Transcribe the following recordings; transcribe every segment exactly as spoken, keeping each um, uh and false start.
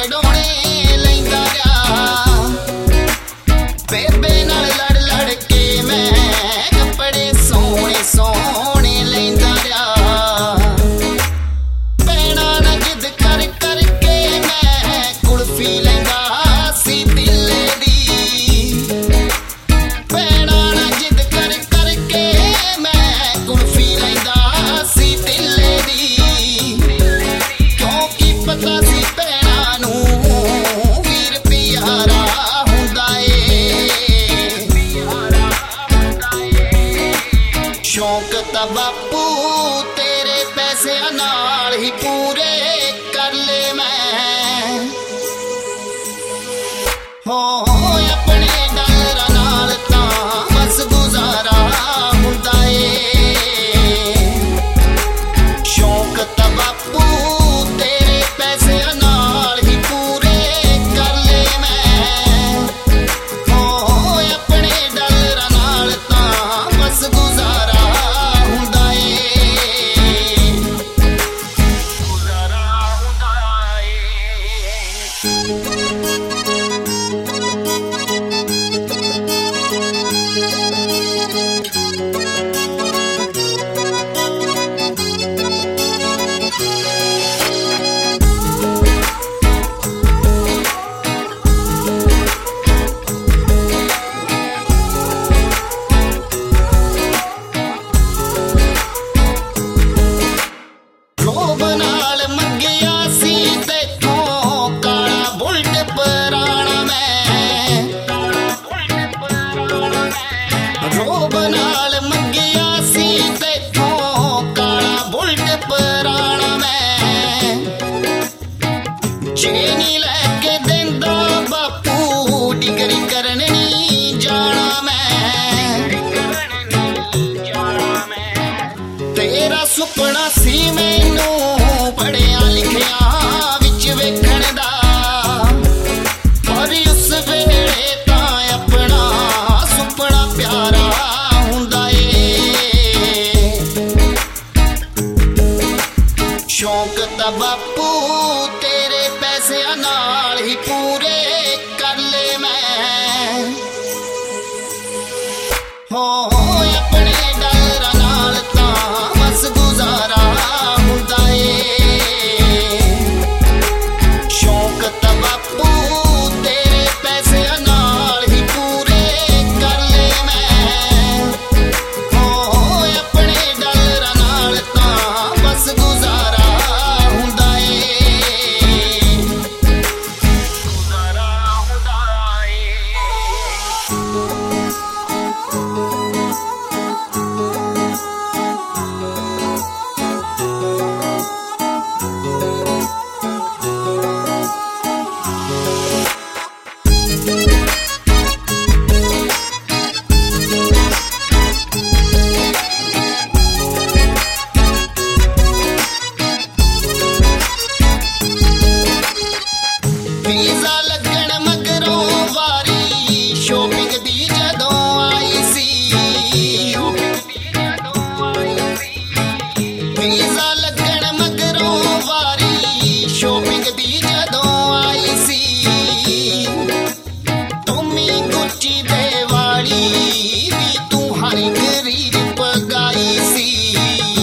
ਖਡਾਉਣੇ ਲੈਂਦਾ ਰਿਹਾ ਬੇਬੇ ਨਾਲ ਲੜ ਲੜ ਕੇ ਮੈਂ ਕੱਪੜੇ ਸੋਹਣੇ ਸੋਹਣੇ ਲੈਂਦਾ ਰਿਹਾ ਭੈਣਾਂ ਨਾਲ ਜਿੱਦ ਕਰ ਕਰਕੇ ਮੈਂ ਕੁਲਫੀ ਲੈਂਦਾ ਸੀ ਦਿੱਲੇ ਦੀ ਭੈਣਾਂ ਨਾਲ ਜਿੱਦ ਕਰ ਕਰਕੇ ਮੈਂ ਕੁਲਫੀ ਲੈਂਦਾ ਸੀ ਦਿੱਲੇ ਦੀ ਕਿਉਂਕਿ ਪਤਾ ਸੀ ਭੈਣਾਂ ਨੂੰ ਵੀਰ ਪਿਆਰਾ ਹੁੰਦਾ ਏ ਸ਼ੌਂਕ ਤਾਂ ਬਾਪੂ ਤੇਰੇ ਪੈਸਿਆਂ ਨਾਲ ਹੀ ਪੂਰੇ ਕਰ ਲੈ ਮੈਂ ਹੋ ਆਪਣੇ ਡਾਲਰਾਂ ਨਾਲ ਤਾਂ ਬਸ ਗੁਜ਼ਾਰਾ ਹੁੰਦਾ ਏ ਸ਼ੌਂਕ ਤਾਂ ਬਾਪੂ ਤੇਰੇ ਪੈਸਿਆਂ ਨਾਲ ਹੀ ਪੂਰੇ ਕਰ ਲੈ ਮੈਂ ਹੋ ਆਪਣੇ ਡਾਲਰਾਂ ਨਾਲ ਤਾਂ ਬਸ ਗੁਜ਼ਾਰਾ ਹੁੰਦਾ ਏ ਗੁਜ਼ਾਰਾ ਹੁੰਦਾ ਏ ਰੋਬ ਨਾਲ ਮੰਗਿਆ ਸੀ ਤੇਥੋਂ ਕਾਲਾ ਬੁਲਟ ਪੁਰਾਣਾ ਮੈਂ ਰੋਬ ਨਾਲ ਮੰਗਿਆ ਸੀ ਤੇਥੋਂ ਕਾਲਾ ਬੁਲਟ ਪੁਰਾਣਾ ਮੈਂ ਜੇ ਨੀ ਲੈ ਕੇ ਦਿੰਦਾ ਬਾਪੂ ਡਿਗਰੀ ਕਰਨ ਨੀ ਜਾਣਾ ਮੈਂ ਤੇਰਾ ਸੁਪਨਾ ਸੀ ਮੈਨੂੰ ਪੜ੍ਹਿਆ ਲਿਖਿਆ ਵਿੱਚ ਵੇਖਣ ਦਾ ਪਰ ਉਸ ਵੇਲੇ ਤਾਂ ਆਪਣਾ ਸੁਪਨਾ ਪਿਆਰਾ ਹੁੰਦਾ ਏ ਸ਼ੌਂਕ ਤਾਂ ਬਾਪੂ ਤੇਰੇ ਪੈਸਿਆਂ ਨਾਲ ਹੀ ਪੂਰੇ ਕਰ ਲੈ ਮੈਂ ਹੋ ਆਪਣੇ ਡਾਲਰਾਂ ਨਾਲ ਤਾਂ ਬਸ ਗੁਜ਼ਾਰਾ ਹੁੰਦਾ ਏ ਸ਼ੌਂਕ ਤਾਂ ਬਾਪੂ ਤੇਰੇ ਪੈਸਿਆਂ ਨਾਲ ਹੀ ਪੂਰੇ ਕਰ ਲੈ ਮੈਂ ਹੋ ਆਪਣੇ ਡਾਲਰਾਂ ਨਾਲ ਤਾਂ ਬਸ ਗੁਜ਼ਾਰਾ ਹੁੰਦਾ ਏ ਗੁਜ਼ਾਰਾ ਹੁੰਦਾ ਏ ਵੀਜ਼ਾ ਲੱਗਣ ਮਗਰੋਂ ਵਾਰੀ ਸ਼ੋਪਿੰਗ ਦੀ ਜਦੋਂ ਆਈ ਸੀ ਵੀਜ਼ਾ ਲੱਗਣ ਮਗਰੋਂ ਵਾਰੀ ਸ਼ੋਪਿੰਗ ਦੀ ਜਦੋਂ ਆਈ ਸੀ ਤੁਮੀ ਗੁੱਚੀ ਦੇ ਵਾਲੀ ਵੀ ਤੂੰ ਹਰ ਇੱਕ ਰੀਝ ਪਗਾਈ ਸੀ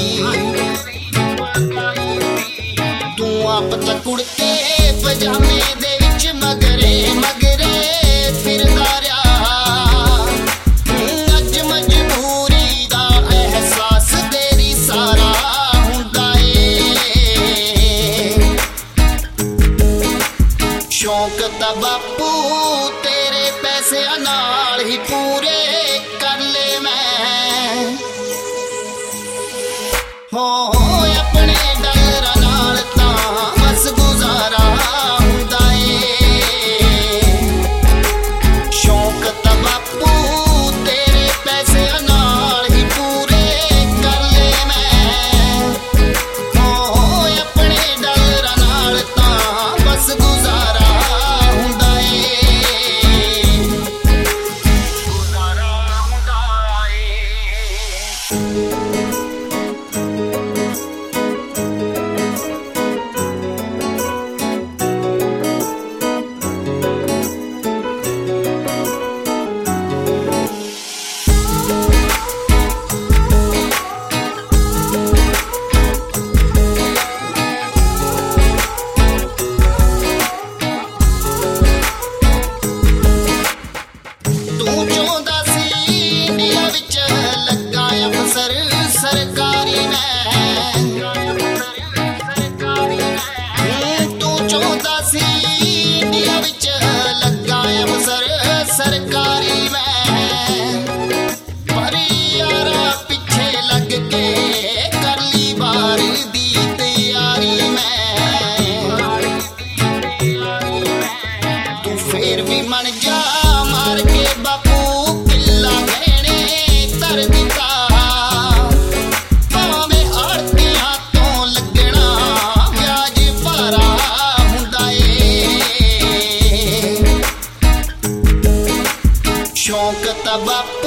ਤੂੰ ਆਪ ਤਾਂ ਕੁੜਤੇ ਪਜਾਮੇ ਦੇ ਵਿੱਚ ਮਗਰੇ ਮਗਰੇ ਫਿਰਦਾ ਰਿਹਾ ਅੱਜ ਮਜਬੂਰੀ ਦਾ ਅਹਿਸਾਸ ਤੇਰੀ ਸਾਰਾ ਹੁੰਦਾ ਏ ਸ਼ੌਂਕ ਤਾਂ ਬਾਪੂ ਤੇਰੇ ਪੈਸਿਆਂ ਨਾਲ ਹੀ ਪੂਰੇ ਕਰ ਲੈ ਮੈਂ ਹੋ ਆਪਣੇ ਡਾਲਰਾਂ ਨਾਲ ਤਾਂ ਬਸ ਗੁਜ਼ਾਰਾ ਹੁੰਦਾ ਏ ਸ਼ੌਂਕ ਤਾਂ ਬਾਪੂ ਤੇਰੇ ਪੈਸਿਆਂ ਨਾਲ ਹੀ ਪੂਰੇ ਕਰ ਲੈ ਮੈਂ ਹੋ ਆਪਣੇ ਡਾਲਰਾਂ ਨਾਲ ਤਾਂ ਬਸ ਗੁਜ਼ਾਰਾ ਹੁੰਦਾ ਏ ਗੁਜ਼ਾਰਾ ਬਾਪੂ